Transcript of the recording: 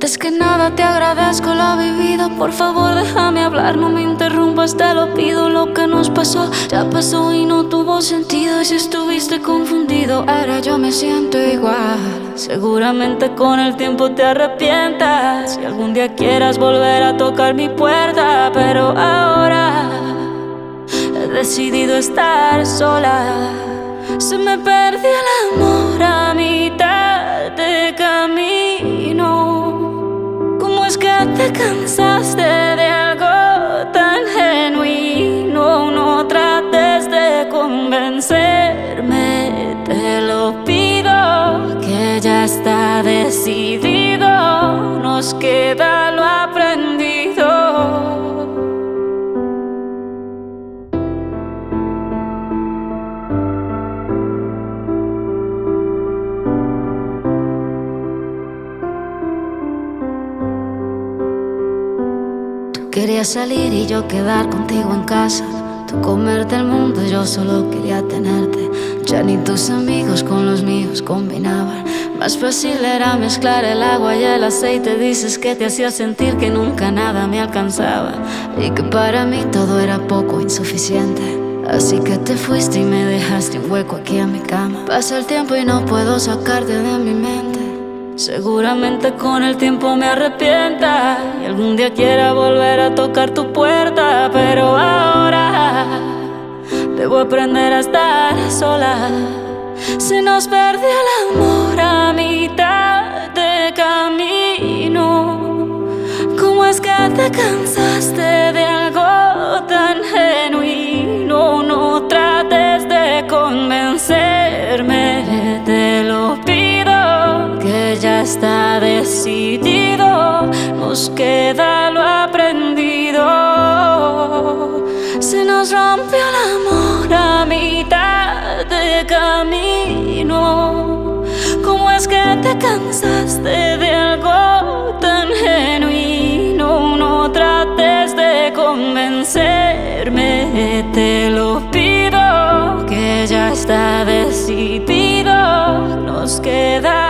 Antes que nada te agradezco lo vivido. Por favor déjame hablar, no me interrumpas, te lo pido. Lo que nos pasó ya pasó y no tuvo sentido. Y si estuviste confundido, ahora yo me siento igual. Seguramente con el tiempo te arrepientas si algún día quieras volver a tocar mi puerta. Pero ahora he decidido estar sola. Se me perdió el amor a mitad de camino. ¿Cómo es que te cansaste de algo tan genuino? No trates de convencerme, te lo pido, que ya está decidido. Nos queda lo aprendido. Quería salir y yo quedar contigo en casa. Tú comerte el mundo, yo solo quería tenerte. Ya ni tus amigos con los míos combinaban. Más fácil era mezclar el agua y el aceite. Dices que te hacía sentir que nunca nada me alcanzaba y que para mí todo era poco insuficiente. Así que te fuiste y me dejaste un hueco aquí en mi cama. Pasa el tiempo y no puedo sacarte de mi mente. Seguramente con el tiempo me arrepienta y algún día quiera volver a tocar tu puerta. Pero ahora debo aprender a estar sola. Se nos perdió el amor a mitad de camino. ¿Cómo es que te cansaste de algo tan genuino? No trates de convencerme, te lo pido, que ya está decidido. Nos queda lo aprendido. Se nos rompió el amor a mitad de camino. ¿Cómo es que te cansaste de algo tan genuino? No trates de convencerme, te lo pido, que ya está decidido. Nos queda